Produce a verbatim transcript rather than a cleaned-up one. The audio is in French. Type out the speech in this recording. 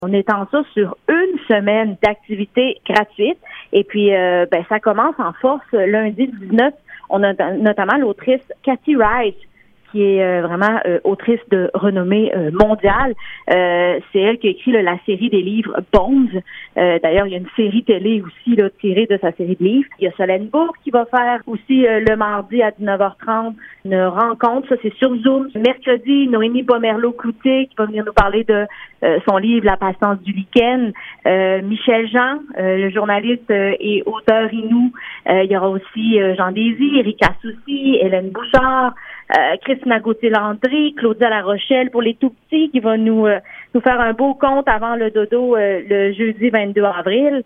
On étend ça sur une semaine d'activité gratuite. Et puis, euh, ben, ça commence en force lundi dix-neuf. On a notamment l'autrice Cathy Rice, qui est euh, vraiment euh, autrice de renommée euh, mondiale. Euh, c'est elle qui a écrit là, la série des livres Bones. Euh, d'ailleurs, il y a une série télé aussi là, tirée de sa série de livres. Il y a Solène Bourg qui va faire aussi euh, le mardi à dix-neuf heures trente une rencontre. Ça, c'est sur Zoom. Mercredi, Noémie Pomerleau-Cloutier qui va venir nous parler de euh, son livre La patience du lichen. Euh, Michel Jean, euh, le journaliste euh, et auteur inou. Euh, il y aura aussi euh, Jean Désir, Erika Soucy, Hélène Bouchard, Euh, Christina Gauthier-Landry, Claudia La Rochelle pour les tout petits qui va nous euh, nous faire un beau conte avant le dodo euh, le jeudi vingt-deux avril.